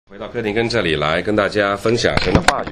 回到哥廷根这里来跟大家分享神的话语。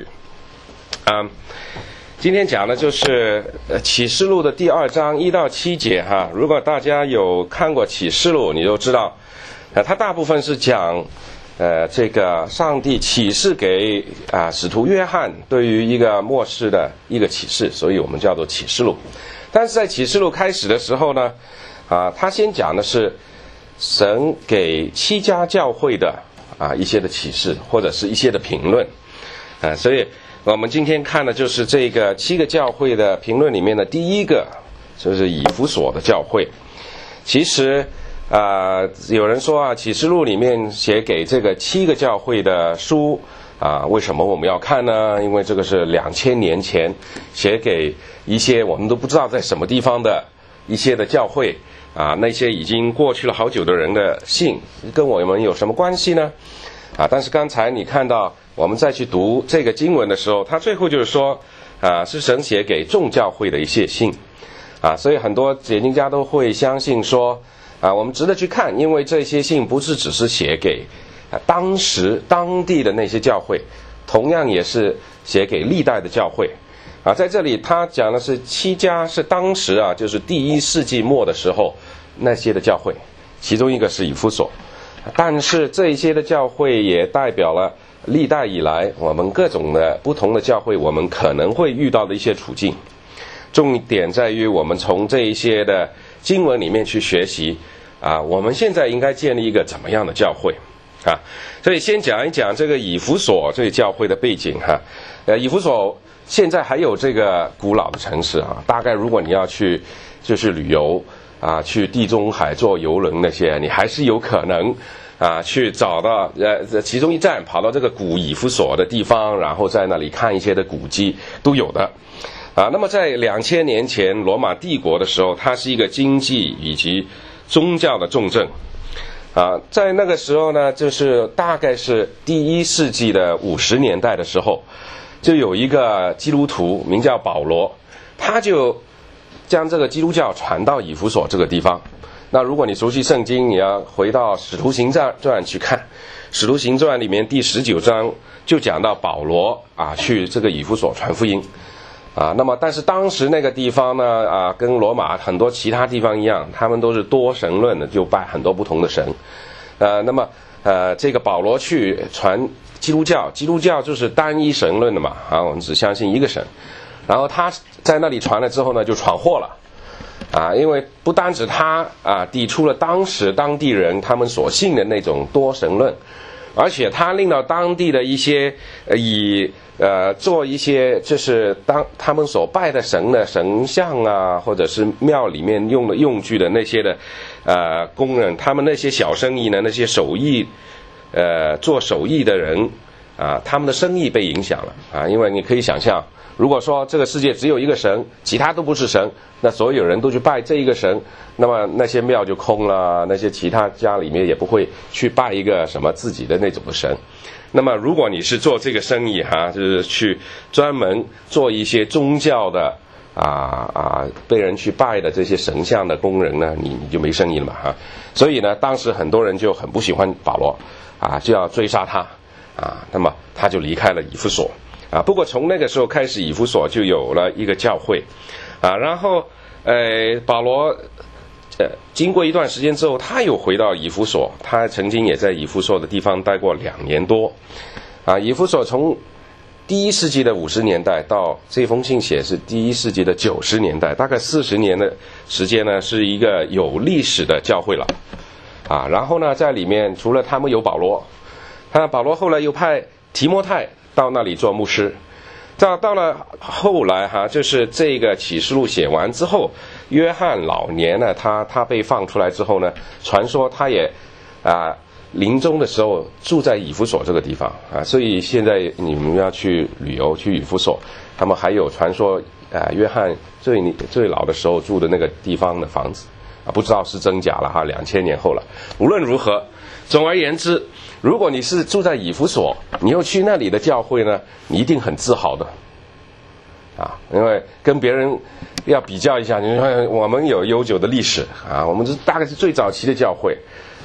今天讲的就是启示录的第2章1到7节哈。如果大家有看过启示录，你就知道，它大部分是讲这个上帝启示给使徒约翰对于一个末世的一个启示，所以我们叫做启示录。但是在启示录开始的时候呢，他先讲的是神给7家教会的一些的启示或者是一些的评论，所以我们今天看的就是这个7个教会的评论里面的第一个，就是以弗所的教会。其实有人说启示录里面写给这个7个教会的书为什么我们要看呢？因为这个是2000年前写给一些我们都不知道在什么地方的一些的教会那些已经过去了好久的人的信，跟我们有什么关系呢？但是刚才你看到我们再去读这个经文的时候，他最后就是说是神写给众教会的一些信所以很多解经家都会相信说我们值得去看，因为这些信不是只是写给当地的那些教会，同样也是写给历代的教会在这里他讲的是7家是当时就是第1世纪末的时候那些的教会，其中一个是以弗所，但是这一些的教会也代表了历代以来我们各种的不同的教会我们可能会遇到的一些处境。重点在于我们从这一些的经文里面去学习我们现在应该建立一个怎么样的教会所以先讲一讲这个以弗所这个教会的背景以弗所现在还有这个古老的城市大概如果你要去就是旅游去地中海坐游轮那些，你还是有可能去找到其中一站跑到这个古以弗所的地方，然后在那里看一些的古迹都有的那么在2000年前罗马帝国的时候，它是一个经济以及宗教的重镇在那个时候呢，就是大概是第1世纪的50年代的时候，就有一个基督徒名叫保罗，他就将这个基督教传到以弗所这个地方。那如果你熟悉圣经，你要回到使徒行传去看，使徒行传里面第19章就讲到保罗去这个以弗所传福音那么但是当时那个地方呢跟罗马很多其他地方一样，他们都是多神论的，就拜很多不同的神那么这个保罗去传基督教就是单一神论的嘛我们只相信一个神，然后他在那里传了之后呢，就闯祸了因为不单指他抵触了当时当地人他们所信的那种多神论，而且他令到当地的一些做一些就是当他们所拜的神的神像或者是庙里面用的用具的那些的工人，他们那些小生意呢，那些手艺做手艺的人他们的生意被影响了因为你可以想象，如果说这个世界只有一个神，其他都不是神，那所有人都去拜这一个神，那么那些庙就空了，那些其他家里面也不会去拜一个什么自己的那种的神。那么如果你是做这个生意就是去专门做一些宗教的被人去拜的这些神像的工人呢，你就没生意了嘛所以呢，当时很多人就很不喜欢保罗就要追杀他那么他就离开了以弗所不过从那个时候开始，以弗所就有了一个教会然后保罗经过一段时间之后，他又回到以弗所，他曾经也在以弗所的地方待过2年多以弗所从第1世纪的50年代到这封信写是第1世纪的90年代，大概40年的时间呢，是一个有历史的教会了然后呢，在里面除了他们有保罗后来又派提摩太到那里做牧师。到了后来就是这个启示录写完之后，约翰老年呢，他被放出来之后呢，传说他也临终的时候住在以弗所这个地方所以现在你们要去旅游去以弗所，他们还有传说约翰最老的时候住的那个地方的房子不知道是真假了2000年后了。无论如何，总而言之，如果你是住在以弗所，你又去那里的教会呢，你一定很自豪的因为跟别人要比较一下，你说我们有悠久的历史我们大概是最早期的教会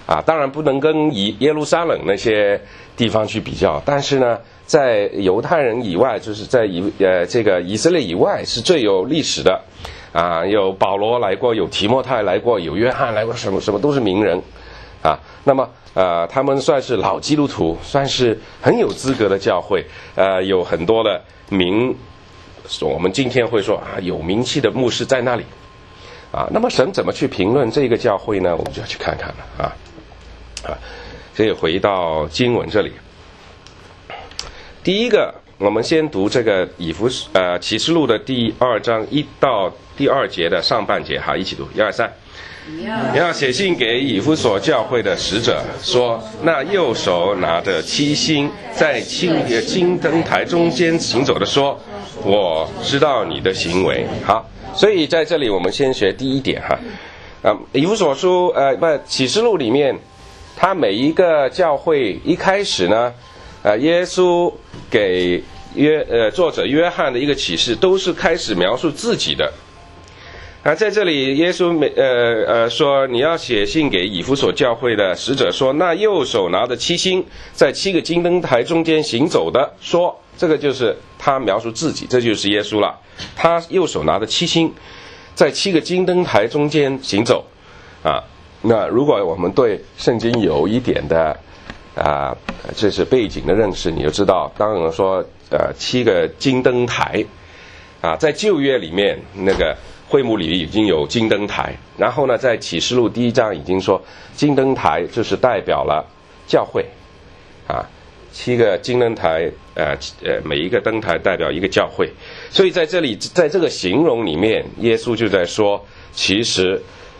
当然不能跟耶路撒冷那些地方去比较，但是呢，在犹太人以外，就是在这个以色列以外是最有历史的有保罗来过，有提摩太来过，有约翰来过，什么都是名人那么他们算是老基督徒，算是很有资格的教会，有很多的我们今天会说有名气的牧师在那里那么神怎么去评论这个教会呢？我们就要去看看了所以回到经文这里，第一个我们先读这个启示录的第2章1到第2节的上半节一起读，1、2、3。你要写信给以弗所教会的使者说，那右手拿着7星在7个金灯台中间行走的说，我知道你的行为。好，所以在这里我们先学第一点以弗所书启示录里面，他每一个教会一开始呢耶稣给作者约翰的一个启示都是开始描述自己的在这里耶稣说，你要写信给以弗所教会的使者说，那右手拿着7星在7个金灯台中间行走的说，这个就是他描述自己，这就是耶稣了。他右手拿着7星在7个金灯台中间行走那如果我们对圣经有一点的这是背景的认识，你就知道，当然说7个金灯台在旧约里面那个会幕里已经有金灯台，然后呢在启示录第1章已经说金灯台就是代表了教会7个金灯台每一个灯台代表一个教会，所以在这里在这个形容里面，耶稣就在说，其实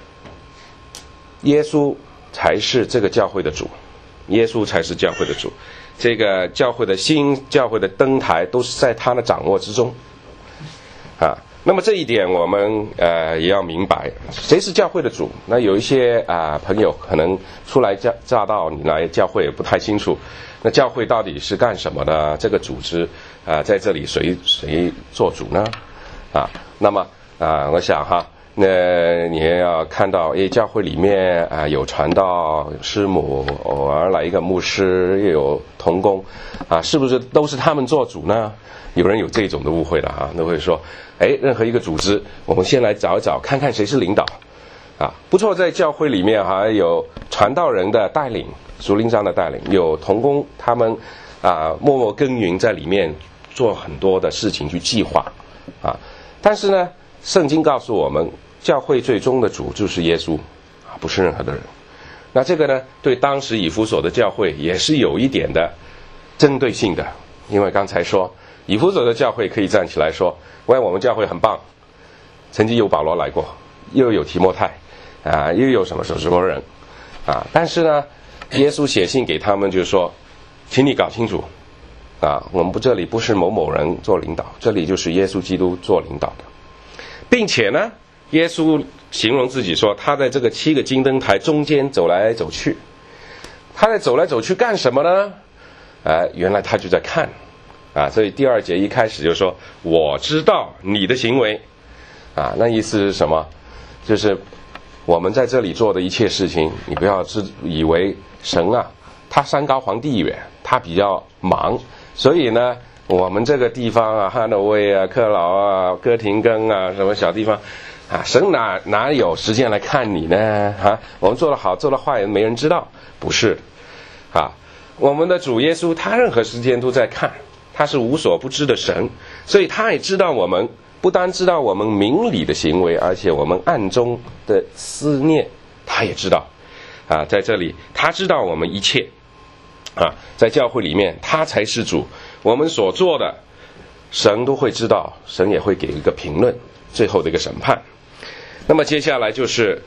耶稣才是这个教会的主，耶稣才是教会的主，这个教会的心，教会的灯台都是在他的掌握之中那么这一点我们也要明白，谁是教会的主？那有一些朋友可能初来乍到，你来教会也不太清楚，那教会到底是干什么的？这个组织在这里谁做主呢？那么我想那你也要看到教会里面有传道师母，偶尔来一个牧师，又有同工是不是都是他们做主呢？有人有这种的误会的都会说任何一个组织我们先来找一找看看谁是领导不错，在教会里面还有传道人的带领，属灵上的带领，有同工他们默默耕耘在里面做很多的事情去计划但是呢圣经告诉我们，教会最终的主就是耶稣不是任何的人。那这个呢对当时以弗所的教会也是有一点的针对性的，因为刚才说以弗所的教会可以站起来说，喂，我们教会很棒，曾经有保罗来过，又有提摩太又有什么人但是呢耶稣写信给他们就是说，请你搞清楚我们这里不是某某人做领导，这里就是耶稣基督做领导的，并且呢耶稣形容自己说，他在这个7个金灯台中间走来走去。他在走来走去干什么呢？原来他就在看所以第2节一开始就说，我知道你的行为那意思是什么？就是我们在这里做的一切事情，你不要以为神他山高皇帝远，他比较忙，所以呢我们这个地方汉诺威克劳哥廷根什么小地方神哪有时间来看你呢我们做得好做得坏没人知道，不是我们的主耶稣他任何时间都在看，他是无所不知的神，所以他也知道我们，不单知道我们明里的行为，而且我们暗中的思念他也知道在这里他知道我们一切在教会里面他才是主，我们所做的神都会知道，神也会给一个评论，最后的一个审判。那么接下来就是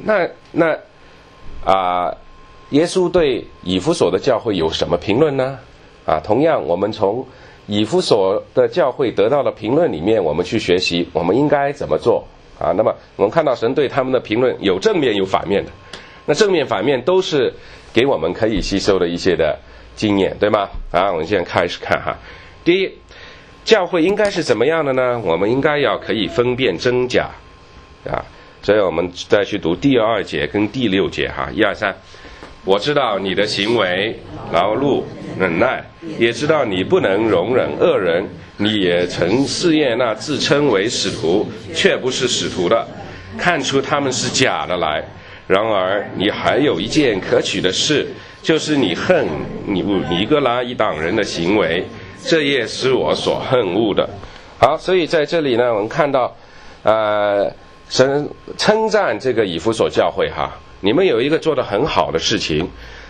耶稣对以弗所的教会有什么评论呢？同样我们从以弗所的教会得到的评论里面，我们去学习我们应该怎么做那么我们看到神对他们的评论有正面有反面的，那正面反面都是给我们可以吸收的一些的经验，对吗？我们现在开始看第一，教会应该是怎么样的呢？我们应该要可以分辨真假所以我们再去读第2节跟第6节1、2、3。 我知道你的行为、劳碌、忍耐，也知道你不能容忍恶人。你也曾试验那自称为使徒却不是使徒的，看出他们是假的来。然而你还有一件可取的事，就是你恨尼哥拉一党人的行为，这也是我所恨恶的。好，所以在这里呢，我们看到神称赞这个以弗所教会哈，你们有一个做得很好的事情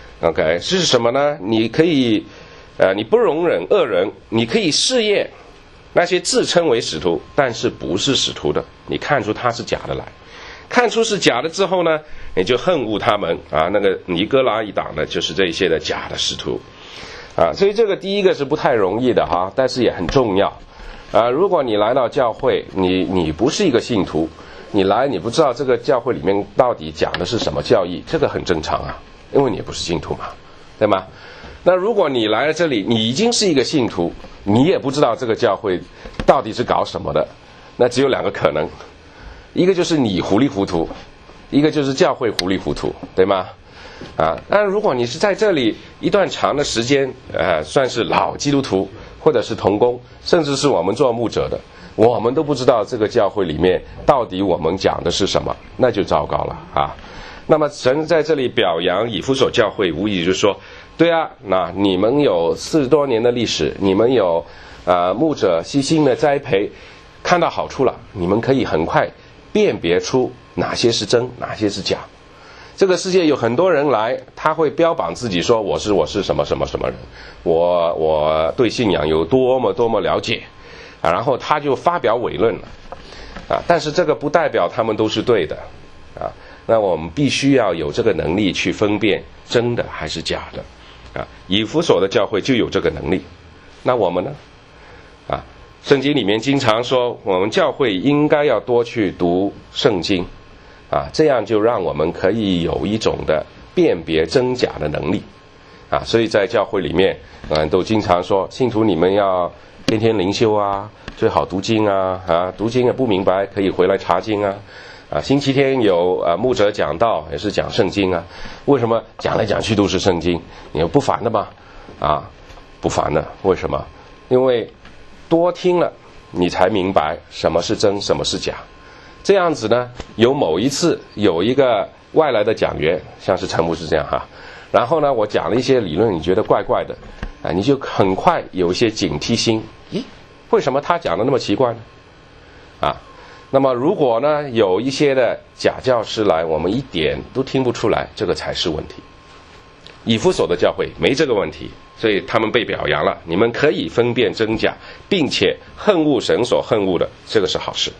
OK 是什么呢？你可以你不容忍恶人，你可以试验那些自称为使徒但是不是使徒的，你看出他是假的来，看出是假的之后呢，你就恨恶他们啊。那个尼哥拉一党呢，就是这些的假的使徒啊。所以这个第一个是不太容易的哈，但是也很重要啊。如果你来到教会，你不是一个信徒，你来你不知道这个教会里面到底讲的是什么教义，这个很正常啊，因为你也不是信徒嘛，对吗？那如果你来了这里，你已经是一个信徒，你也不知道这个教会到底是搞什么的，那只有两个可能，一个就是你糊里糊涂，一个就是教会糊里糊涂，对吗？啊，但如果你是在这里一段长的时间，算是老基督徒，或者是同工，甚至是我们做牧者的，我们都不知道这个教会里面到底我们讲的是什么，那就糟糕了啊。那么神在这里表扬以弗所教会，无疑就是说，对啊，那你们有40多年的历史，你们有牧者悉心的栽培，看到好处了，你们可以很快辨别出哪些是真，哪些是假。这个世界有很多人来，他会标榜自己说我是什么什么什么人，我对信仰有多么了解啊，然后他就发表伪论了啊，但是这个不代表他们都是对的啊。那我们必须要有这个能力去分辨真的还是假的啊。以弗所的教会就有这个能力，那我们呢？啊，圣经里面经常说，我们教会应该要多去读圣经啊，这样就让我们可以有一种的辨别真假的能力啊。所以在教会里面，都经常说，信徒你们要天天灵修啊，最好读经啊，读经也不明白可以回来查经啊，星期天有牧者讲道，也是讲圣经啊。为什么讲来讲去都是圣经？你不烦的吗？啊，不烦的。为什么？因为多听了，你才明白什么是真，什么是假。这样子呢，有某一次有一个外来的讲员，像是陈牧师这样哈，然后呢，我讲了一些理论，你觉得怪怪的啊，你就很快有一些警惕心。咦，为什么他讲的那么奇怪呢？啊。那么如果呢有一些的假教师来，我们一点都听不出来，这个才是问题。以弗所的教会没这个问题，所以他们被表扬了，你们可以分辨真假，并且恨恶神所恨恶的，这个是好事。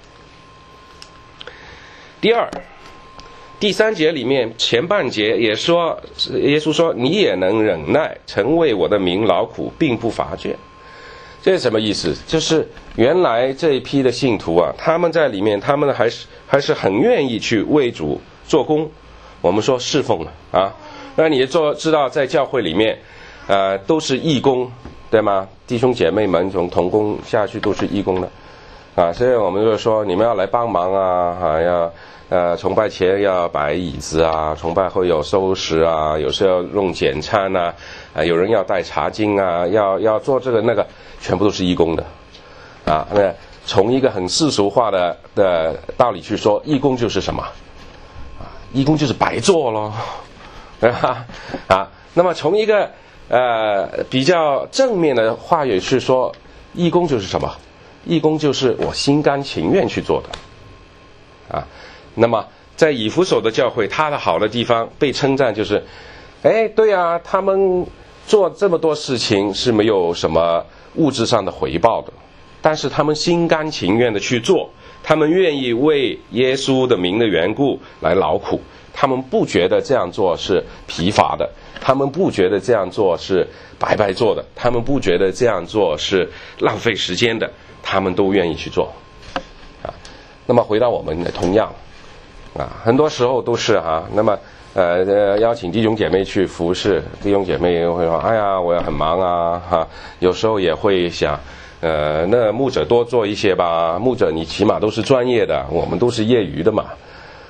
第3节里面前半节也说，耶稣说你也能忍耐，曾为我的名劳苦，并不乏倦。这是什么意思？就是原来这一批的信徒啊，他们在里面，他们还是很愿意去为主做工，我们说侍奉了啊。那你知道在教会里面都是义工，对吗？弟兄姐妹们从同工下去都是义工的啊，所以我们就说你们要来帮忙要崇拜前要摆椅子啊，崇拜后有收拾啊，有时候要用简餐有人要带茶巾要做这个那个，全部都是义工的啊。那从一个很世俗化的道理去说，义工就是什么义工就是白做咯啊。那么从一个比较正面的话语去说，义工就是什么？义工就是我心甘情愿去做的啊。那么在以弗所的教会，他的好的地方被称赞就是对啊，他们做这么多事情是没有什么物质上的回报的，但是他们心甘情愿的去做，他们愿意为耶稣的名的缘故来劳苦，他们不觉得这样做是疲乏的，他们不觉得这样做是白白做的，他们不觉得这样做是浪费时间的，他们都愿意去做啊。那么回到我们同样很多时候都是那么邀请弟兄姐妹去服侍，弟兄姐妹会说哎呀我要很忙有时候也会想那牧者多做一些吧，牧者你起码都是专业的，我们都是业余的嘛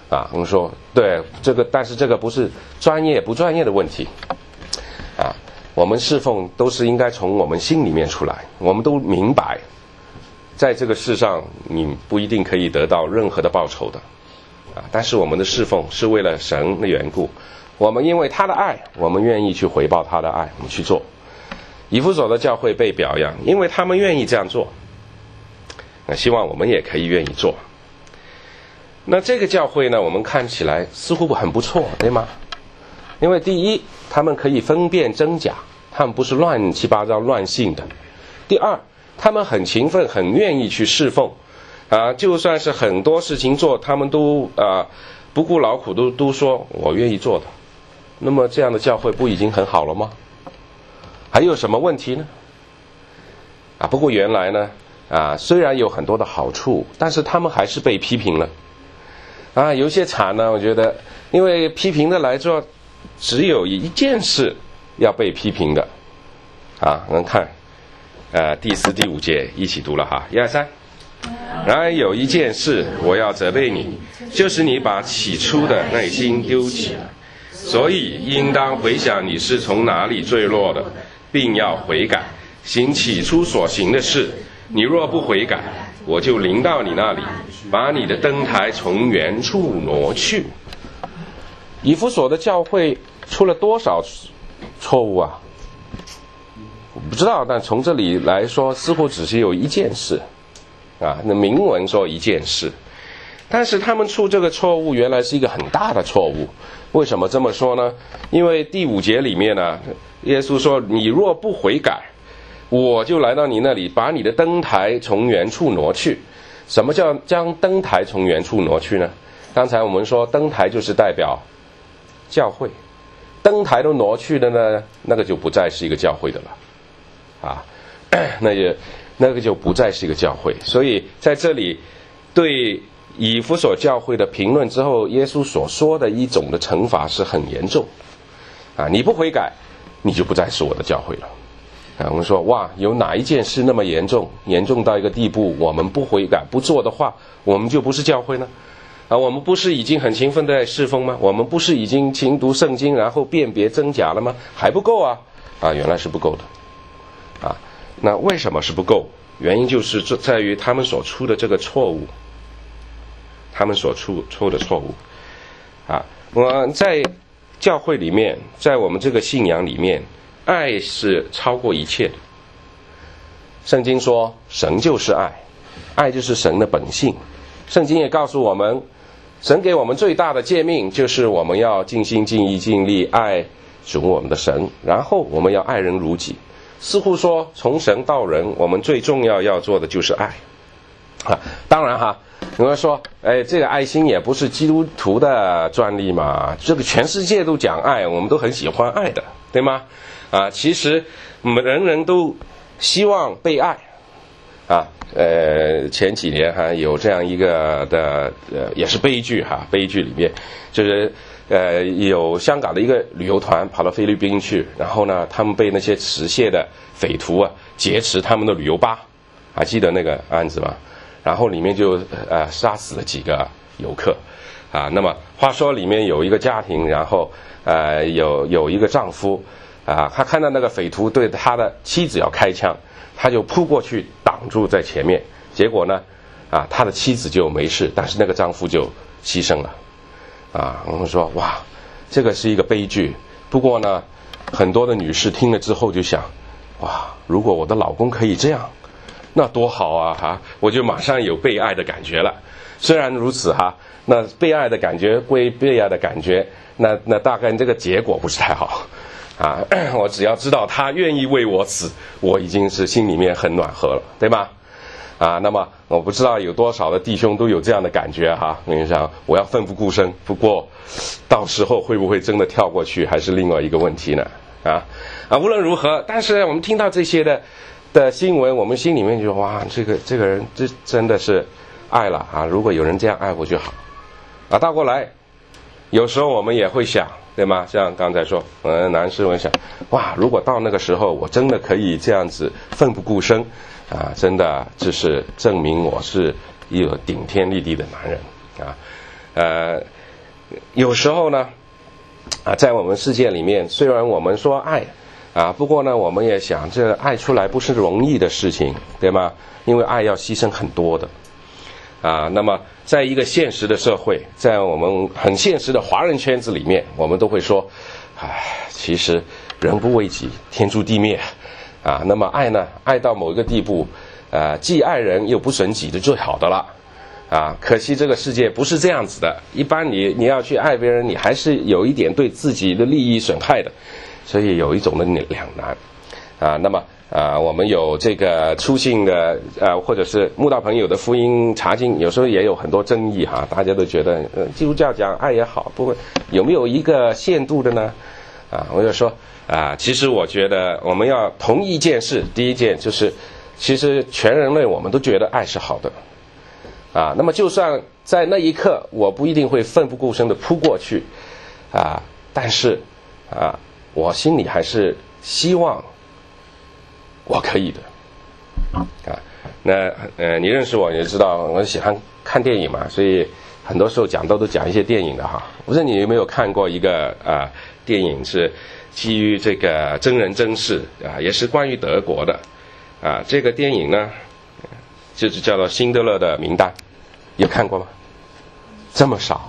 啊，我们说对这个，但是这个不是专业不专业的问题啊。我们侍奉都是应该从我们心里面出来，我们都明白，在这个世上你不一定可以得到任何的报酬的啊。但是我们的侍奉是为了神的缘故，我们因为他的爱，我们愿意去回报他的爱，我们去做。以弗所的教会被表扬，因为他们愿意这样做。那希望我们也可以愿意做。那这个教会呢，我们看起来似乎很不错，对吗？因为第一，他们可以分辨真假，他们不是乱七八糟乱信的。第二，他们很勤奋，很愿意去侍奉啊，就算是很多事情做，他们都不顾劳苦，都说我愿意做的。那么这样的教会不已经很好了吗？还有什么问题呢？不过原来呢虽然有很多的好处，但是他们还是被批评了有些惨呢，我觉得因为批评的来说只有一件事要被批评的我们看第4、第5节一起读了哈，1、2、3。然而有一件事我要责备你，就是你把起初的耐心丢弃了，所以应当回想你是从哪里坠落的，并要悔改，行起初所行的事。你若不悔改，我就临到你那里，把你的灯台从原处挪去。以弗所的教会出了多少错误啊？我不知道，但从这里来说，似乎只是有一件事那明文说一件事，但是他们出这个错误原来是一个很大的错误。为什么这么说呢？因为第5节里面呢，耶稣说你若不悔改，我就来到你那里，把你的灯台从原处挪去。什么叫将灯台从原处挪去呢？刚才我们说灯台就是代表教会，灯台都挪去的呢，那个就不再是一个教会的了那个就不再是一个教会。所以在这里对以弗所教会的评论之后，耶稣所说的一种的惩罚是很严重你不悔改，你就不再是我的教会了我们说哇，有哪一件事那么严重，严重到一个地步，我们不悔改不做的话，我们就不是教会呢我们不是已经很勤奋在侍奉吗？我们不是已经勤读圣经，然后辨别真假了吗？还不够原来是不够的那为什么是不够？原因就是在于他们所出的这个错误，他们所出的错误我在教会里面，在我们这个信仰里面，爱是超过一切的。圣经说神就是爱，爱就是神的本性。圣经也告诉我们，神给我们最大的诫命就是我们要尽心尽意尽力爱主我们的神，然后我们要爱人如己。似乎说从神到人，我们最重要做的就是爱当然有人说这个爱心也不是基督徒的专利嘛，这个全世界都讲爱，我们都很喜欢爱的，对吗其实我们人人都希望被爱前几年有这样一个的也是悲剧悲剧里面就是有香港的一个旅游团跑到菲律宾去，然后呢他们被那些持械的匪徒劫持他们的旅游巴，还记得那个案子吗？然后里面就杀死了几个游客那么话说里面有一个家庭，然后有一个丈夫他看到那个匪徒对他的妻子要开枪，他就扑过去挡住在前面，结果呢他的妻子就没事，但是那个丈夫就牺牲了我们说哇，这个是一个悲剧。不过呢很多的女士听了之后就想，哇，如果我的老公可以这样，那多好我就马上有被爱的感觉了。虽然如此那被爱的感觉归被爱的感觉，那大概这个结果不是太好我只要知道他愿意为我死，我已经是心里面很暖和了，对吧那么我不知道有多少的弟兄都有这样的感觉我跟你讲，我要奋不顾身，不过到时候会不会真的跳过去还是另外一个问题呢无论如何，但是我们听到这些的新闻，我们心里面就哇，这个人这真的是爱了如果有人这样爱我就好倒过来有时候我们也会想，对吗？像刚才说男士我想，哇，如果到那个时候我真的可以这样子奋不顾身真的就是证明我是一个顶天立地的男人有时候呢，在我们世界里面，虽然我们说爱，不过呢，我们也想这爱出来不是容易的事情，对吗？因为爱要牺牲很多的。那么在一个现实的社会，在我们很现实的华人圈子里面，我们都会说，其实人不为己，天诛地灭。那么爱呢，爱到某一个地步，既爱人又不损己的最好的了。可惜这个世界不是这样子的，一般你要去爱别人，你还是有一点对自己的利益损害的，所以有一种的两难。那么我们有这个初信的或者是慕道朋友的福音查经，有时候也有很多争议大家都觉得基督教讲爱也好，不过有没有一个限度的呢？我就说其实我觉得我们要同意一件事，第一件就是其实全人类我们都觉得爱是好的。那么就算在那一刻我不一定会奋不顾身的扑过去但是我心里还是希望我可以的那你认识我也知道我喜欢看电影嘛，所以很多时候讲都讲一些电影的不知道你有没有看过一个电影是基于这个真人真事也是关于德国的这个电影呢就是叫做《辛德勒的名单》，有看过吗？这么少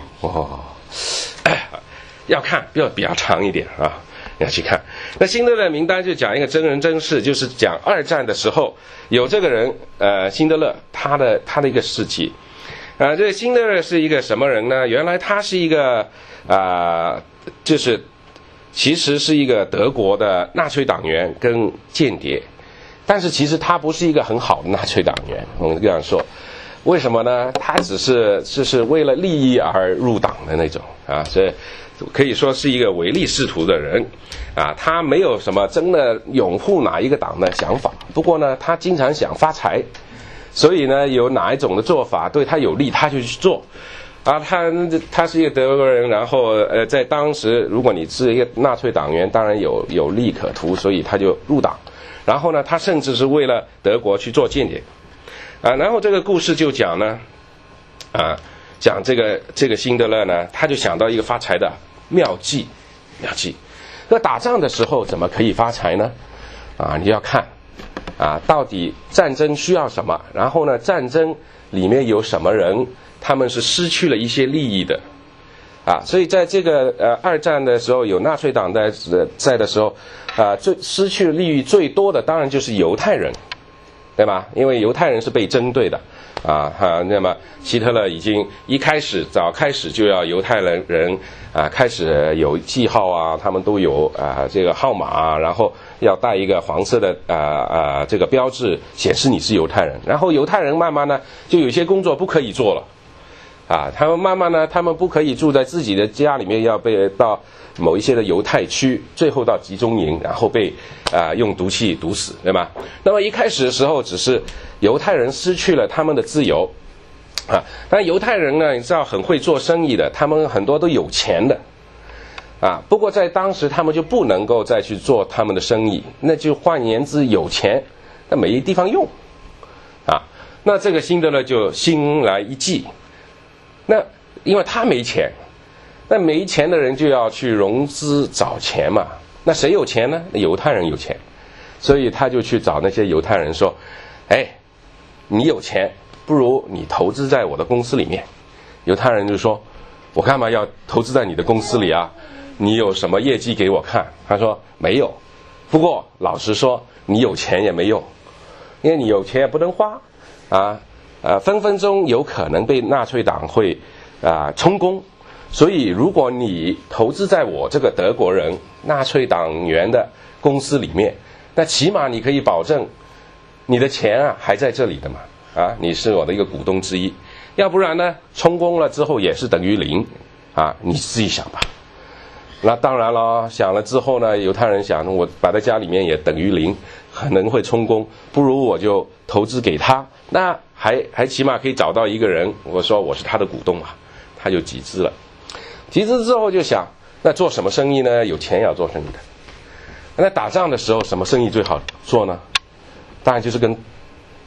要看比较长一点要去看。那《辛德勒名单》就讲一个真人真事，就是讲二战的时候有这个人辛德勒他的一个事迹这个辛德勒是一个什么人呢？原来他是一个就是其实是一个德国的纳粹党员跟间谍，但是其实他不是一个很好的纳粹党员，我们这样说。为什么呢？他只是为了利益而入党的那种所以可以说是一个唯利是图的人他没有什么真的拥护哪一个党的想法，不过呢他经常想发财，所以呢有哪一种的做法对他有利他就去做他是一个德国人，然后在当时如果你是一个纳粹党员，当然有利可图，所以他就入党，然后呢他甚至是为了德国去做间谍然后这个故事就讲呢讲这个辛德勒呢，他就想到一个发财的妙计。那打仗的时候怎么可以发财呢？你要看到底战争需要什么，然后呢战争里面有什么人他们是失去了一些利益的所以在这个二战的时候有纳粹党在的时候最失去利益最多的当然就是犹太人，对吧？因为犹太人是被针对的那么希特勒已经早开始就要犹太人开始有记号他们都有这个号码然后要带一个黄色的这个标志显示你是犹太人，然后犹太人慢慢呢就有些工作不可以做了他们慢慢呢他们不可以住在自己的家里面，要被到某一些的犹太区，最后到集中营，然后被用毒气毒死，对吧？那么一开始的时候只是犹太人失去了他们的自由但犹太人呢你知道很会做生意的，他们很多都有钱的不过在当时他们就不能够再去做他们的生意，那就换言之有钱那没地方用那这个辛德勒就心来一计，那因为他没钱，那没钱的人就要去融资找钱嘛，那谁有钱呢？犹太人有钱，所以他就去找那些犹太人说你有钱，不如你投资在我的公司里面。犹太人就说我干嘛要投资在你的公司里你有什么业绩给我看？他说没有，不过老实说你有钱也没用，因为你有钱也不能花分分钟有可能被纳粹党会充公，所以如果你投资在我这个德国人纳粹党员的公司里面，那起码你可以保证你的钱还在这里的嘛你是我的一个股东之一，要不然呢充公了之后也是等于零你自己想吧。那当然了，想了之后呢，犹太人想我摆在家里面也等于零，可能会充公，不如我就投资给他，那还起码可以找到一个人，我说我是他的股东他就集资了。集资之后就想那做什么生意呢？有钱也要做生意的。那打仗的时候什么生意最好做呢？当然就是跟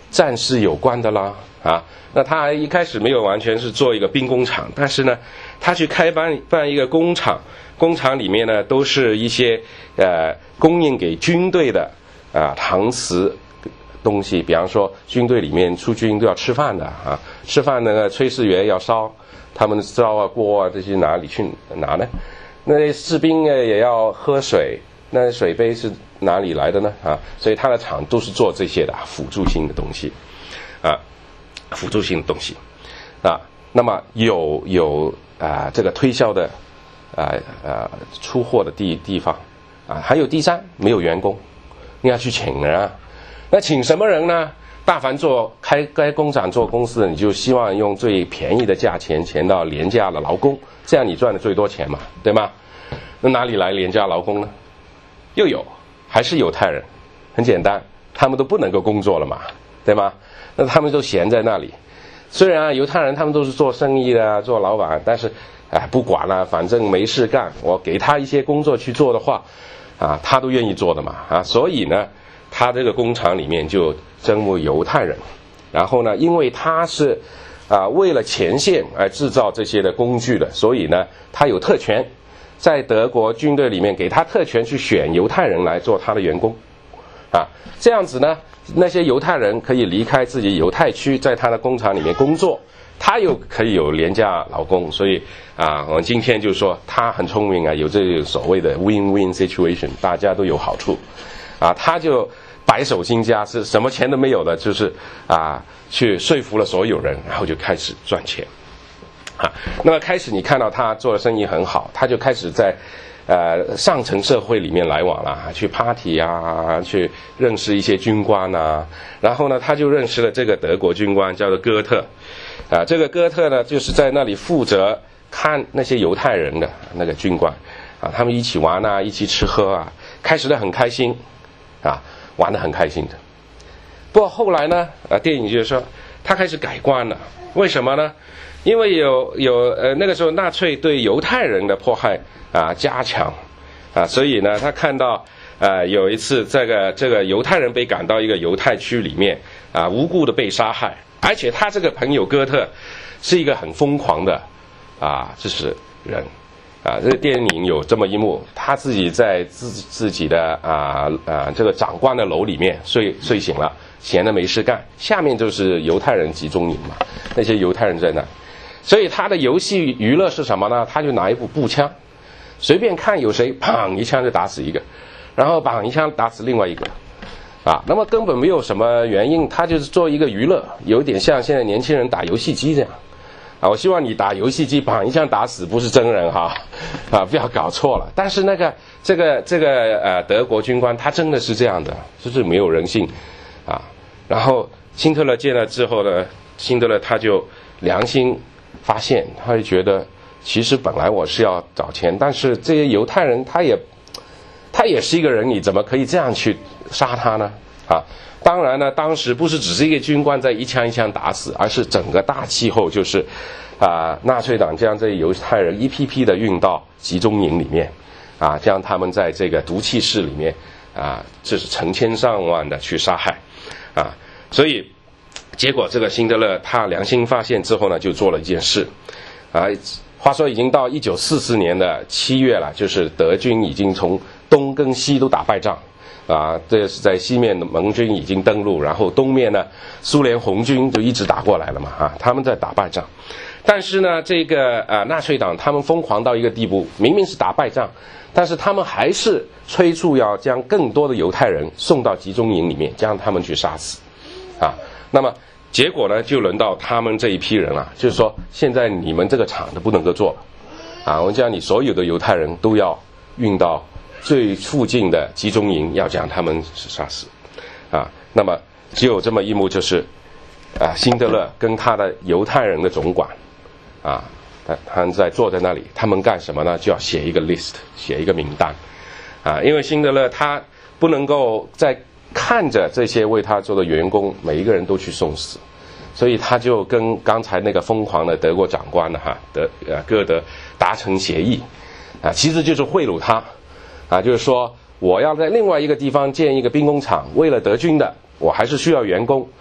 战事有关的啦啊。那他一开始没有完全是做一个兵工厂，但是呢，他去开办一个工厂，工厂里面呢都是一些供应给军队的搪瓷东西，比方说军队里面出军都要吃饭的啊，吃饭那个炊事员要烧，他们烧啊锅啊这些哪里去拿呢？那士兵也要喝水，那水杯是哪里来的呢？啊，所以他的厂都是做这些的辅助性的东西，啊，辅助性的东西，啊，那么有这个推销的出货的地方啊，还有第三，没有员工，你要去请人啊。那请什么人呢？大凡开工厂做公司的，你就希望用最便宜的价钱请到廉价的劳工，这样你赚的最多钱嘛，对吗？那哪里来廉价劳工呢？还是犹太人，很简单，他们都不能够工作了嘛，对吗？那他们都闲在那里。虽然犹太人他们都是做生意的做老板，但是不管了，反正没事干，我给他一些工作去做的话啊，他都愿意做的嘛啊，所以呢他这个工厂里面就征募犹太人，然后呢，因为他是为了前线而制造这些的工具的，所以呢，他有特权，在德国军队里面给他特权去选犹太人来做他的员工，啊，这样子呢，那些犹太人可以离开自己犹太区，在他的工厂里面工作，他又可以有廉价劳工，所以我们今天就说他很聪明啊，有这个所谓的 win-win situation， 大家都有好处。他就白手兴家，是什么钱都没有的，就是去说服了所有人，然后就开始赚钱。那么开始你看到他做的生意很好，他就开始在上层社会里面来往了，去 party 啊，去认识一些军官啊，然后呢，他就认识了这个德国军官叫做哥特，这个哥特呢，就是在那里负责看那些犹太人的那个军官他们一起玩啊，一起吃喝啊，开始的很开心。玩得很开心的。不过后来呢，电影就是说他开始改观了。为什么呢？因为有那个时候纳粹对犹太人的迫害加强所以呢，他看到有一次这个犹太人被赶到一个犹太区里面无故的被杀害，而且他这个朋友哥特是一个很疯狂的就是人。这个电影有这么一幕，他自己在自己的这个长官的楼里面睡醒了，闲得没事干，下面就是犹太人集中营嘛，那些犹太人在那，所以他的游戏娱乐是什么呢？他就拿一部步枪，随便看有谁，砰一枪就打死一个，然后砰一枪打死另外一个，那么根本没有什么原因，他就是做一个娱乐，有点像现在年轻人打游戏机这样。我希望你打游戏机砰一枪打死不是真人不要搞错了。但是这个德国军官他真的是这样的，就是没有人性然后辛特勒见了之后呢，辛特勒他就良心发现，他就觉得其实本来我是要找钱，但是这些犹太人他也是一个人，你怎么可以这样去杀他呢？当然呢，当时不是只是一个军官在一枪一枪打死，而是整个大气候就是纳粹党将这些犹太人一批批的运到集中营里面将他们在这个毒气室里面就是成千上万的去杀害所以结果这个辛德勒他良心发现之后呢，就做了一件事话说已经到1944年的7月了，就是德军已经从东跟西都打败仗这是在西面的盟军已经登陆，然后东面呢，苏联红军就一直打过来了嘛他们在打败仗。但是呢，这个纳粹党他们疯狂到一个地步，明明是打败仗，但是他们还是催促要将更多的犹太人送到集中营里面，将他们去杀死那么结果呢，就轮到他们这一批人了，就是说现在你们这个厂都不能够做了我们将你所有的犹太人都要运到最附近的集中营，要将他们杀死那么只有这么一幕，就是辛德勒跟他的犹太人的总管他们坐在那里，他们干什么呢？就要写一个 list， 写一个名单因为辛德勒他不能够在看着这些为他做的员工每一个人都去送死，所以他就跟刚才那个疯狂的德国长官哥德达成协议其实就是贿赂他就是说我要在另外一个地方建一个兵工厂，为了德军的我还是需要员工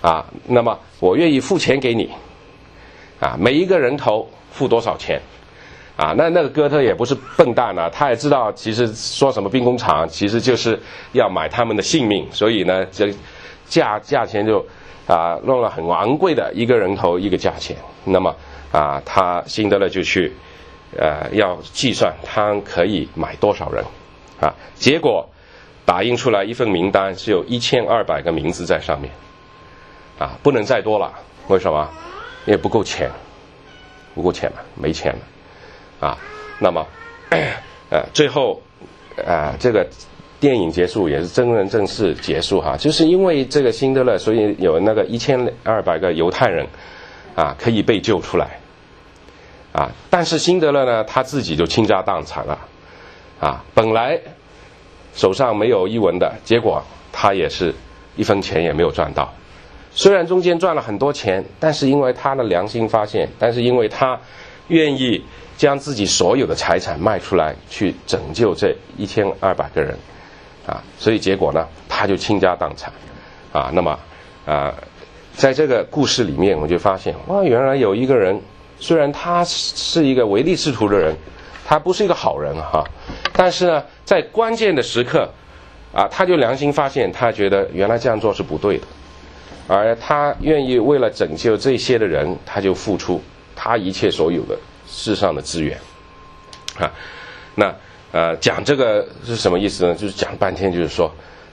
啊，那么我愿意付钱给你，啊，每一个人头付多少钱，啊，那个哥特也不是笨蛋啊，他也知道其实说什么兵工厂其实就是要买他们的性命，所以呢，这价钱就弄了很昂贵的一个人头一个价钱。那么辛德勒就去要计算他可以买多少人，啊，结果打印出来一份名单是有1200个名字在上面，啊，不能再多了，为什么？因为不够钱了，没钱了，啊，那么最后这个电影结束也是真人正式结束哈，就是因为这个辛德勒，所以有那个1200个犹太人可以被救出来，但是辛德勒呢他自己就倾家荡产了，本来手上没有一文的，结果他也是一分钱也没有赚到。虽然中间赚了很多钱，但是因为他的良心发现，但是因为他愿意将自己所有的财产卖出来去拯救这1200个人，所以结果呢他就倾家荡产，那么在这个故事里面我就发现，哇，原来有一个人，虽然他是一个唯利是图的人，他不是一个好人但是呢在关键的时刻他就良心发现，他觉得原来这样做是不对的，而他愿意为了拯救这些的人，他就付出他一切所有的世上的资源那讲这个是什么意思呢？就是讲半天，就是说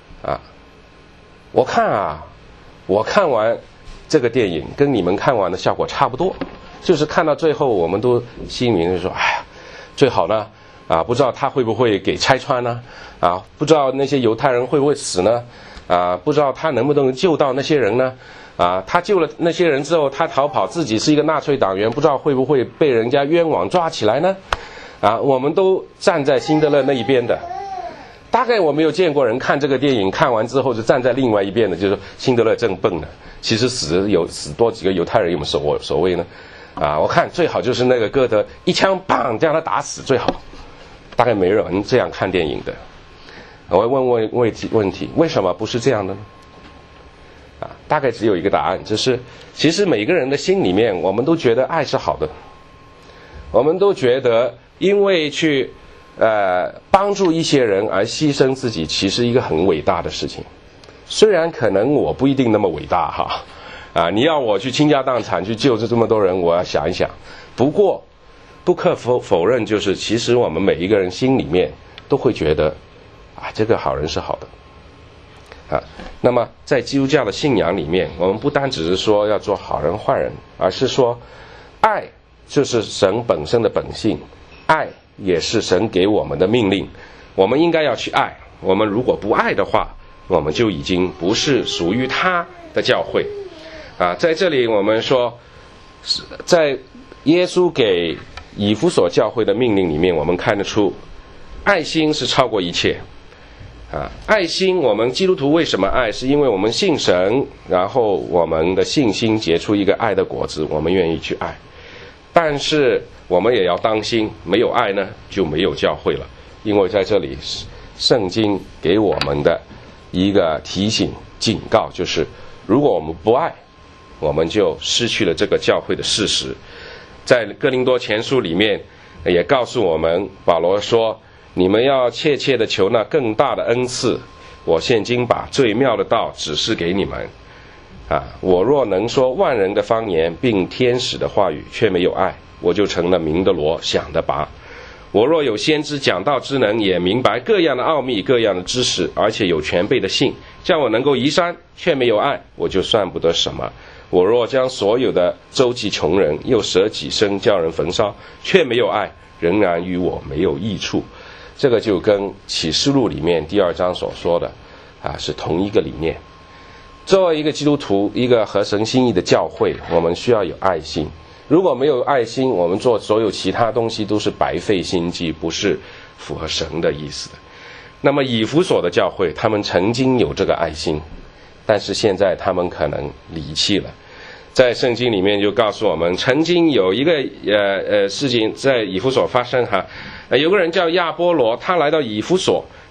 我看完这个电影跟你们看完的效果差不多，就是看到最后我们都心里面就说，哎呀，最好呢不知道他会不会给拆穿呢，不知道那些犹太人会不会死呢，不知道他能不能救到那些人呢，他救了那些人之后他逃跑，自己是一个纳粹党员，不知道会不会被人家冤枉抓起来呢，我们都站在辛德勒那一边的。大概我没有见过人看这个电影看完之后就站在另外一边的，就是说辛德勒正笨的，其实死多几个犹太人有没有所谓呢？我看最好就是那个哥德一枪棒将他打死最好，大概没人这样看电影的。我会问问题，为什么不是这样的呢？大概只有一个答案，就是其实每个人的心里面我们都觉得爱是好的，我们都觉得因为去帮助一些人而牺牲自己，其实一个很伟大的事情。虽然可能我不一定那么伟大你要我去倾家荡产去救这么多人，我要想一想。不过不可否认，就是其实我们每一个人心里面都会觉得这个好人是好的那么在基督教的信仰里面，我们不单只是说要做好人坏人，而是说爱就是神本身的本性，爱也是神给我们的命令，我们应该要去爱。我们如果不爱的话，我们就已经不是属于他的教会在这里我们说，在耶稣给以弗所教会的命令里面，我们看得出爱心是超过一切爱心，我们基督徒为什么爱？是因为我们信神，然后我们的信心结出一个爱的果子，我们愿意去爱。但是我们也要当心，没有爱呢就没有教会了，因为在这里圣经给我们的一个提醒警告，就是如果我们不爱，我们就失去了这个教会的事实。在哥林多前书里面也告诉我们，保罗说，你们要切切的求那更大的恩赐，我现今把最妙的道指示给你们我若能说万人的方言并天使的话语，却没有爱，我就成了鸣的锣响的钹。我若有先知讲道之能，也明白各样的奥秘各样的知识，而且有全备的信，叫我能够移山，却没有爱，我就算不得什么。我若将所有的周济穷人，又舍己身叫人焚烧，却没有爱，仍然与我没有益处。这个就跟启示录里面第2章所说的是同一个理念。作为一个基督徒，一个合神心意的教会，我们需要有爱心。如果没有爱心，我们做所有其他东西都是白费心机，不是符合神的意思的。那么以弗所的教会，他们曾经有这个爱心，但是现在他们可能离弃了。在圣经里面就告诉我们，曾经有一个事情在以弗所发生有个人叫亚波罗，他来到以弗所，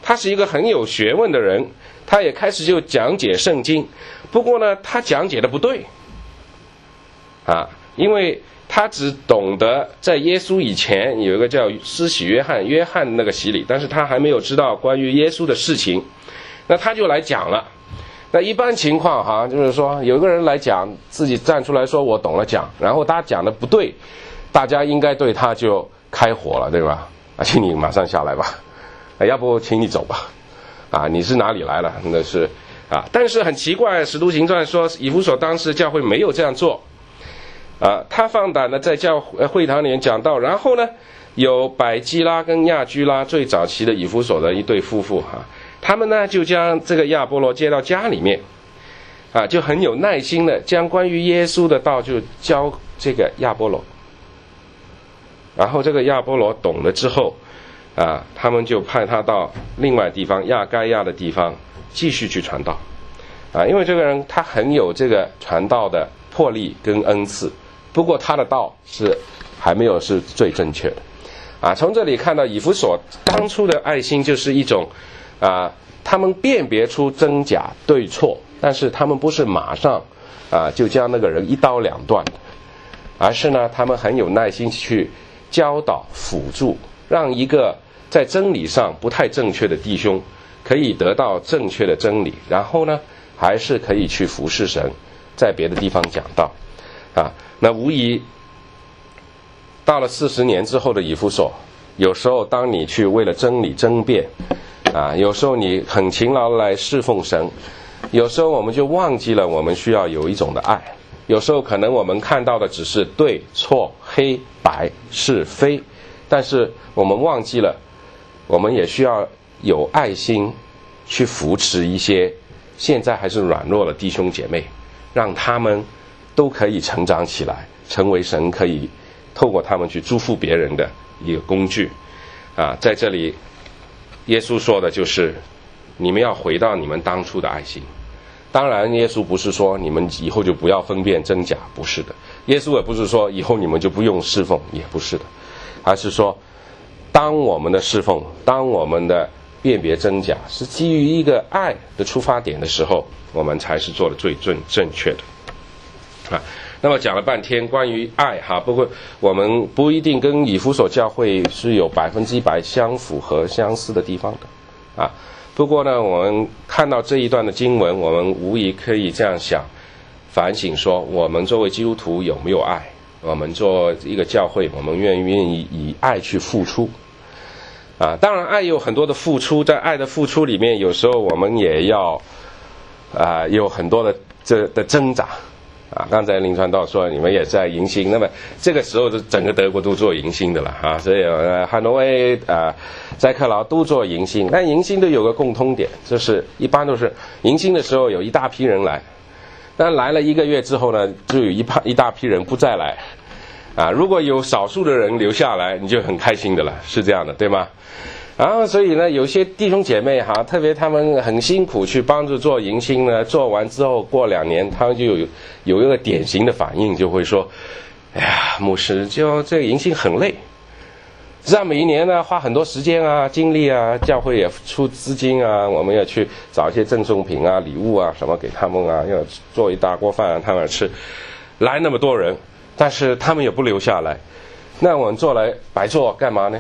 他是一个很有学问的人，他也开始就讲解圣经。不过呢，他讲解的不对啊，因为他只懂得在耶稣以前有一个叫施洗约翰那个洗礼，但是他还没有知道关于耶稣的事情，那他就来讲了。那一般情况哈，就是说有个人来讲，自己站出来说我懂了讲，然后他讲的不对，大家应该对他就开火了，对吧？请你马上下来吧，要不请你走吧，你是哪里来了？那是但是很奇怪，使徒行传说以弗所当时教会没有这样做。他放胆的在会堂里面讲道，然后呢，有百基拉跟亚居拉最早期的以弗所的一对夫妇他们呢就将这个亚波罗接到家里面，就很有耐心的将关于耶稣的道就教这个亚波罗，然后这个亚波罗懂了之后，他们就派他到另外地方亚该亚的地方继续去传道，因为这个人他很有这个传道的魄力跟恩赐。不过他的道是还没有是最正确的从这里看到以弗所当初的爱心就是一种他们辨别出真假对错，但是他们不是马上就将那个人一刀两断，而是呢他们很有耐心去教导辅助，让一个在真理上不太正确的弟兄可以得到正确的真理，然后呢还是可以去服侍神，在别的地方讲道那无疑到了40年之后的以弗所，有时候当你去为了真理争辩有时候你很勤劳来侍奉神，有时候我们就忘记了我们需要有一种的爱，有时候可能我们看到的只是对错黑白是非，但是我们忘记了我们也需要有爱心去扶持一些现在还是软弱的弟兄姐妹，让他们都可以成长起来，成为神可以透过他们去祝福别人的一个工具在这里耶稣说的就是你们要回到你们当初的爱心。当然耶稣不是说你们以后就不要分辨真假，不是的。耶稣也不是说以后你们就不用侍奉，也不是的。而是说当我们的侍奉，当我们的辨别真假是基于一个爱的出发点的时候，我们才是做的最正确的那么讲了半天关于爱不过我们不一定跟以弗所教会是有100%相符合相似的地方的不过呢我们看到这一段的经文，我们无疑可以这样想，反省说我们作为基督徒有没有爱，我们做一个教会我们愿意以爱去付出当然爱有很多的付出，在爱的付出里面有时候我们也要有很多的挣扎刚才林传道说你们也在迎新，那么这个时候整个德国都做迎新的了所以汉诺威斋克劳都做迎新。但迎新都有个共通点，就是一般都是迎新的时候有一大批人来，但来了1个月之后呢，就有一大批人不再来如果有少数的人留下来，你就很开心的了，是这样的对吗？然后所以呢有些弟兄姐妹特别他们很辛苦去帮助做迎新呢，做完之后过2年他们就有一个典型的反应，就会说哎呀牧师就这个迎新很累，这样每一年呢花很多时间精力教会也出资金我们要去找一些赠送品礼物什么给他们要做一大锅饭让他们吃，来那么多人但是他们也不留下来，那我们做来白做干嘛呢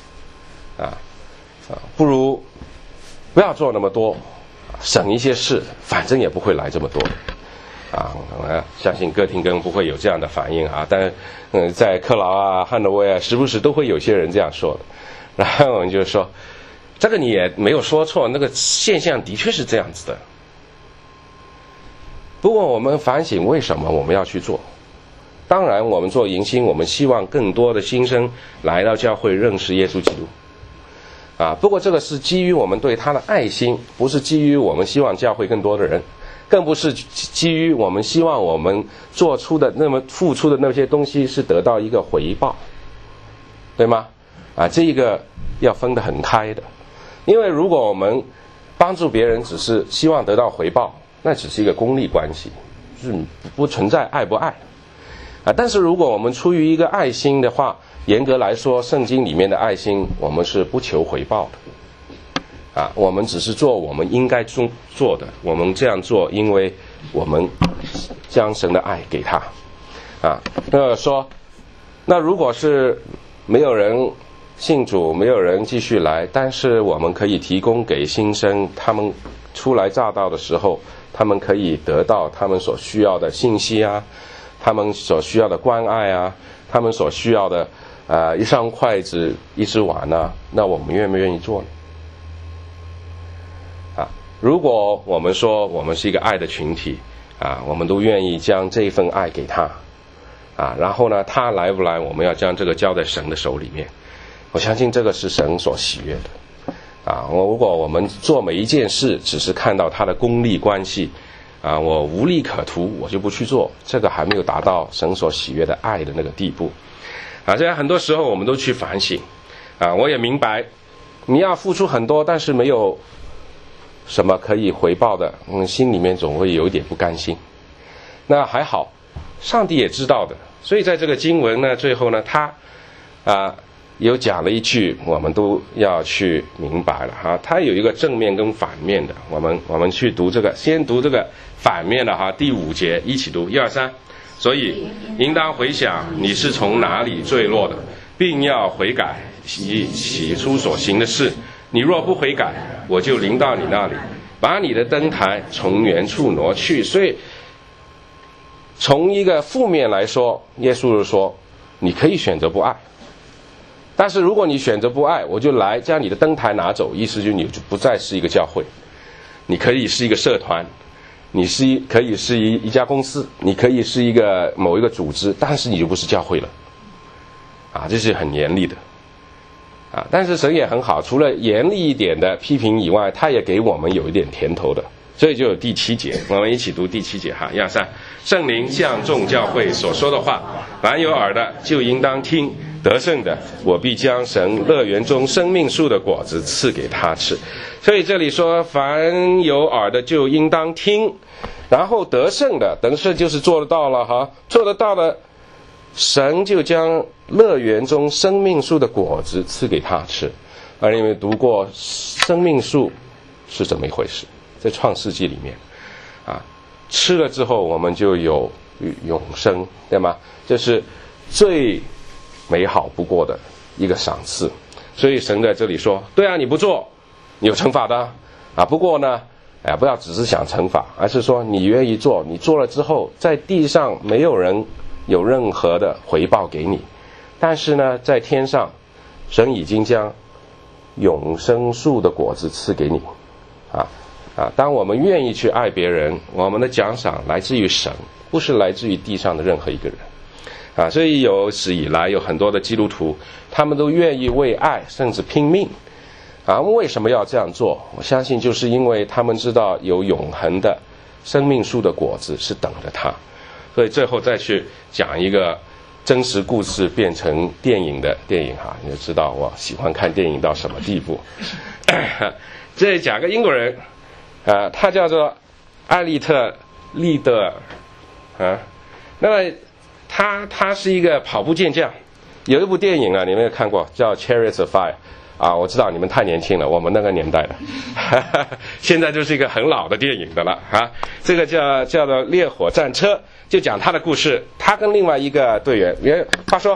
不如不要做那么多，省一些事，反正也不会来这么多我相信哥廷根不会有这样的反应但在克劳汉诺威时不时都会有些人这样说的。然后我们就说这个你也没有说错，那个现象的确是这样子的。不过我们反省为什么我们要去做。当然我们做迎新，我们希望更多的新生来到教会认识耶稣基督不过这个是基于我们对他的爱心，不是基于我们希望教会更多的人，更不是基于我们希望我们做出的那么付出的那些东西是得到一个回报，对吗这一个要分得很开的。因为如果我们帮助别人只是希望得到回报，那只是一个功利关系，是不存在爱不爱但是如果我们出于一个爱心的话，严格来说圣经里面的爱心我们是不求回报的我们只是做我们应该做的，我们这样做，因为我们将神的爱给他。那如果是没有人信主，没有人继续来，但是我们可以提供给新生，他们初来乍到的时候，他们可以得到他们所需要的信息啊，他们所需要的关爱啊，他们所需要的一双筷子一只碗啊，那我们愿不愿意做呢？如果我们说我们是一个爱的群体我们都愿意将这份爱给他然后呢，他来不来，我们要将这个交在神的手里面。我相信这个是神所喜悦的如果我们做每一件事只是看到他的功利关系我无利可图，我就不去做，这个还没有达到神所喜悦的爱的那个地步这样很多时候我们都去反省我也明白你要付出很多，但是没有什么可以回报的，心里面总会有一点不甘心。那还好，上帝也知道的，所以在这个经文呢，最后呢，他有讲了一句，我们都要去明白了他有一个正面跟反面的，我们去读这个，先读这个反面的第5节，一起读，1、2、3。所以应当回想你是从哪里坠落的，并要悔改，起初所行的事。你若不悔改，我就临到你那里，把你的灯台从原处挪去。所以从一个负面来说，耶稣就说你可以选择不爱，但是如果你选择不爱，我就来将你的灯台拿走，意思就是你就不再是一个教会，你可以是一个社团，你可以是一家公司，你可以是某一个组织，但是你就不是教会了这是很严厉的但是神也很好，除了严厉一点的批评以外，他也给我们有一点甜头的，所以就有第7节，我们一起读第7节1、2、3。圣灵向众教会所说的话，凡有耳的就应当听，得胜的我必将神乐园中生命树的果子赐给他吃。所以这里说凡有耳的就应当听，然后得胜的，等是就是做得到了做得到的，神就将乐园中生命树的果子赐给他吃。而你们读过生命树是怎么一回事，在创世纪里面吃了之后我们就有永生，对吗？这是最美好不过的一个赏赐。所以神在这里说，对你不做你有惩罚的不过呢不要只是想惩罚，而是说你愿意做，你做了之后在地上没有人有任何的回报给你，但是呢在天上神已经将永生树的果子赐给你当我们愿意去爱别人，我们的奖赏来自于神，不是来自于地上的任何一个人所以有史以来有很多的基督徒，他们都愿意为爱甚至拼命为什么要这样做？我相信就是因为他们知道有永恒的生命树的果子是等着他。所以最后再去讲一个真实故事变成电影的电影你就知道我喜欢看电影到什么地步这讲个英国人他叫做艾利特利德尔那么他是一个跑步健将。有一部电影你们有看过叫 Chariots of Fire我知道你们太年轻了，我们那个年代的现在就是一个很老的电影的了这个叫做烈火战车，就讲他的故事。他跟另外一个队员，话说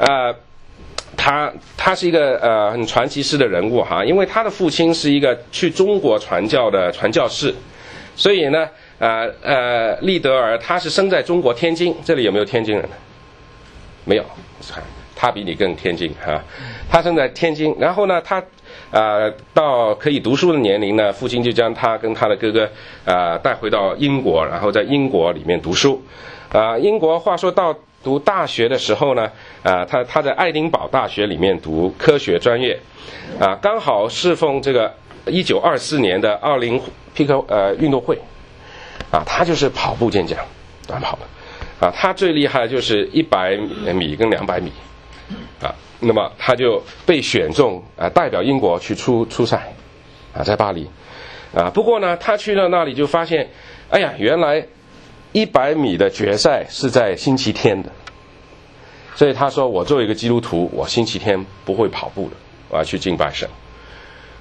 他是一个很传奇式的人物因为他的父亲是一个去中国传教的传教士，所以呢利德尔他是生在中国天津。这里有没有天津人？没有，他比你更天津他生在天津，然后呢他到可以读书的年龄呢，父亲就将他跟他的哥哥带回到英国，然后在英国里面读书英国话说到读大学的时候呢他在爱丁堡大学里面读科学专业刚好适逢这个1924年的奥林匹克运动会他就是跑步健将，短跑的他最厉害的就是100米跟200米那么他就被选中代表英国去出赛在巴黎不过呢他去到那里就发现原来100米的决赛是在星期天的，所以他说我作为一个基督徒，我星期天不会跑步的，我要去敬拜神。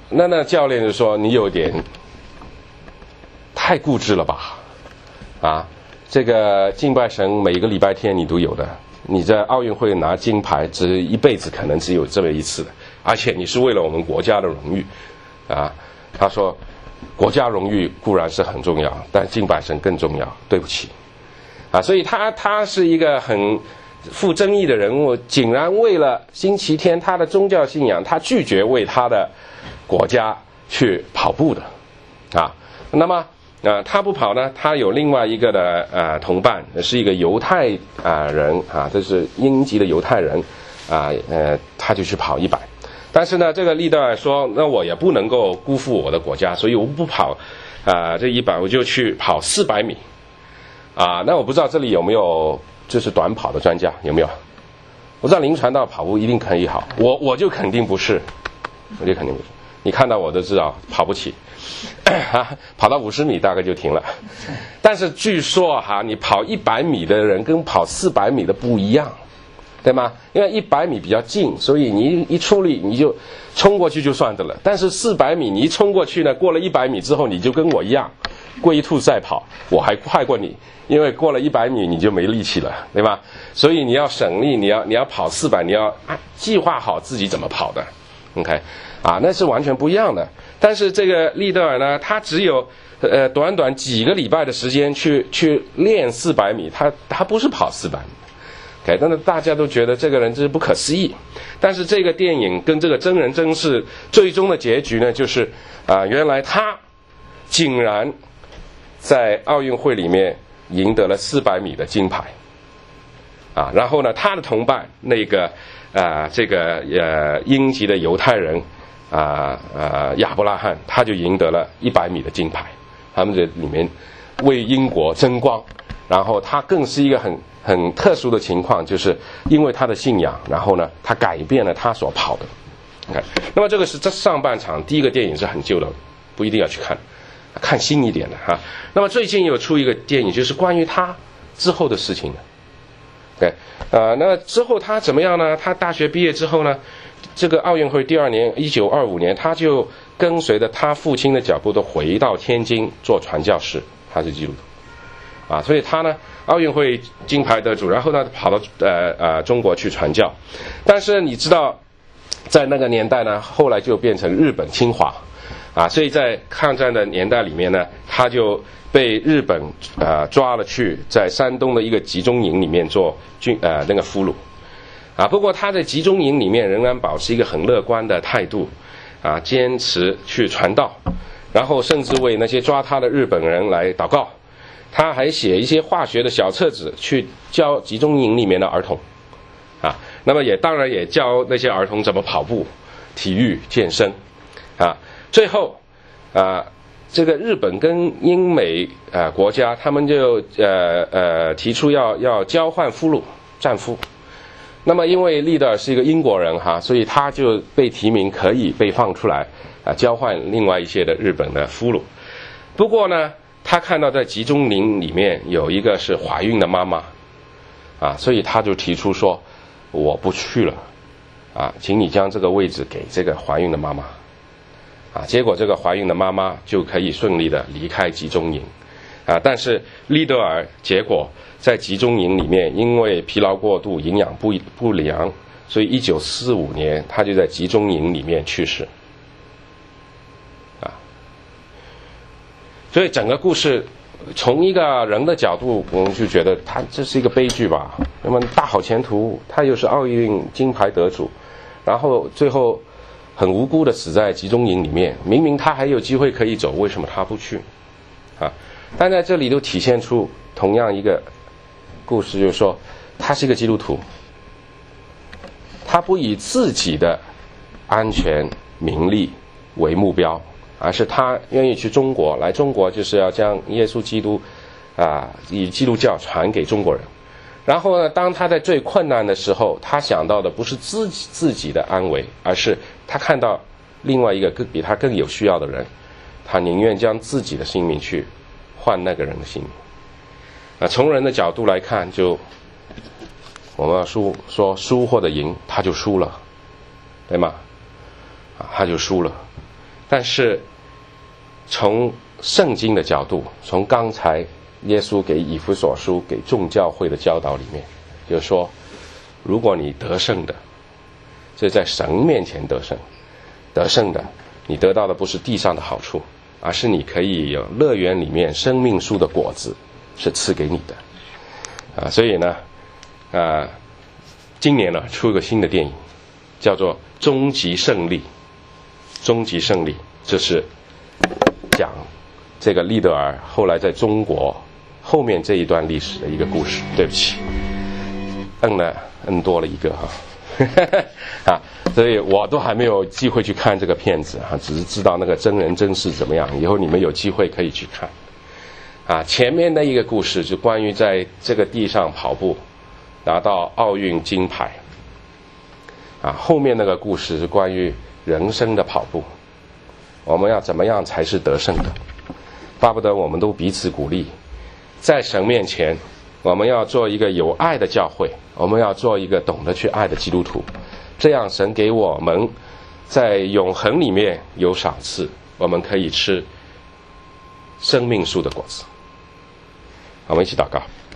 那教练就说你有点太固执了吧？啊，这个敬拜神每个礼拜天你都有的，你在奥运会拿金牌一辈子可能只有这么一次的，而且你是为了我们国家的荣誉啊。他说国家荣誉固然是很重要，但敬拜神更重要，对不起啊。所以他是一个很富争议的人物，竟然为了星期天他的宗教信仰，他拒绝为他的国家去跑步的啊。那么他不跑呢，他有另外一个的同伴，是一个犹太人啊，这是英籍的犹太人啊，他就去跑100。但是呢，这个利德尔说，那我也不能够辜负我的国家，所以我不跑这100，我就去跑400米啊。那我不知道这里有没有就是短跑的专家，有没有？我知道林传道跑步一定可以好，我就肯定不是，你看到我都知道跑不起跑到50米大概就停了。但是据说你跑100米的人跟跑400米的不一样，对吗？因为100米比较近，所以你一出力你就冲过去就算的了。但是400米你一冲过去呢，过了100米之后，你就跟我一样龟兔赛跑，我还快过你，因为过了100米你就没力气了，对吧？所以你要省力，你要跑400，你要计划好自己怎么跑的 ，OK 那是完全不一样的。但是这个利德尔呢，他只有短短几个礼拜的时间去练400米，他不是跑400米。OK， 但是大家都觉得这个人真是不可思议。但是这个电影跟这个真人真事最终的结局呢，就是原来他竟然在奥运会里面赢得了400米的金牌然后呢，他的同伴那个这个英籍的犹太人亚伯拉罕，他就赢得了100米的金牌。他们这里面为英国争光，然后他更是一个很特殊的情况，就是因为他的信仰，然后呢，他改变了他所跑的。Okay， 那么这是这上半场第一个电影是很旧的，不一定要去看新一点的哈。那么最近有出一个电影，就是关于他之后的事情的。对，那之后他怎么样呢？他大学毕业之后呢，这个奥运会第2年，1925年，他就跟随着他父亲的脚步，都回到天津做传教士，他是基督徒所以他呢，奥运会金牌得主，然后呢跑到中国去传教。但是你知道，在那个年代呢，后来就变成日本侵华所以在抗战的年代里面呢，他就被日本抓了去，在山东的一个集中营里面做那个俘虏不过他在集中营里面仍然保持一个很乐观的态度坚持去传道，然后甚至为那些抓他的日本人来祷告。他还写一些化学的小册子去教集中营里面的儿童那么当然也教那些儿童怎么跑步、体育、健身最后这个日本跟英美国家，他们就提出要交换俘虏战俘。那么因为利德尔是一个英国人所以他就被提名可以被放出来交换另外一些的日本的俘虏。不过呢，他看到在集中营里面有一个是怀孕的妈妈所以他就提出说我不去了请你将这个位置给这个怀孕的妈妈结果这个怀孕的妈妈就可以顺利的离开集中营但是利德尔结果在集中营里面因为疲劳过度、营养不良，所以1945年他就在集中营里面去世所以整个故事从一个人的角度，我们就觉得这是一个悲剧吧。那么大好前途，他又是奥运金牌得主，然后最后很无辜的死在集中营里面。明明他还有机会可以走，为什么他不去但在这里都体现出同样一个故事，就是说他是一个基督徒，他不以自己的安全名利为目标，而是他愿意去中国，来中国就是要将耶稣基督以基督教传给中国人。然后呢，当他在最困难的时候，他想到的不是自己的安危，而是他看到另外一个比他更有需要的人，他宁愿将自己的性命去换那个人的性命。从人的角度来看，就我们要说输或者赢，他就输了，对吗？他就输了。 但是从圣经的角度，从刚才耶稣给以弗所书给众教会的教导里面，就是说，如果你得胜的，这在神面前得胜，得胜的，你得到的不是地上的好处，而是你可以有乐园里面生命树的果子是赐给你的所以呢今年呢出一个新的电影，叫做《终极胜利》。终极胜利，这是讲这个利德尔后来在中国后面这一段历史的一个故事。对不起，摁多了一个所以我都还没有机会去看这个片子只是知道那个真人真事怎么样，以后你们有机会可以去看前面的一个故事就关于在这个地上跑步拿到奥运金牌后面那个故事是关于人生的跑步，我们要怎么样才是得胜的。巴不得我们都彼此鼓励，在神面前我们要做一个有爱的教会，我们要做一个懂得去爱的基督徒，这样神给我们在永恒里面有赏赐，我们可以吃生命树的果子。我们一起祷告。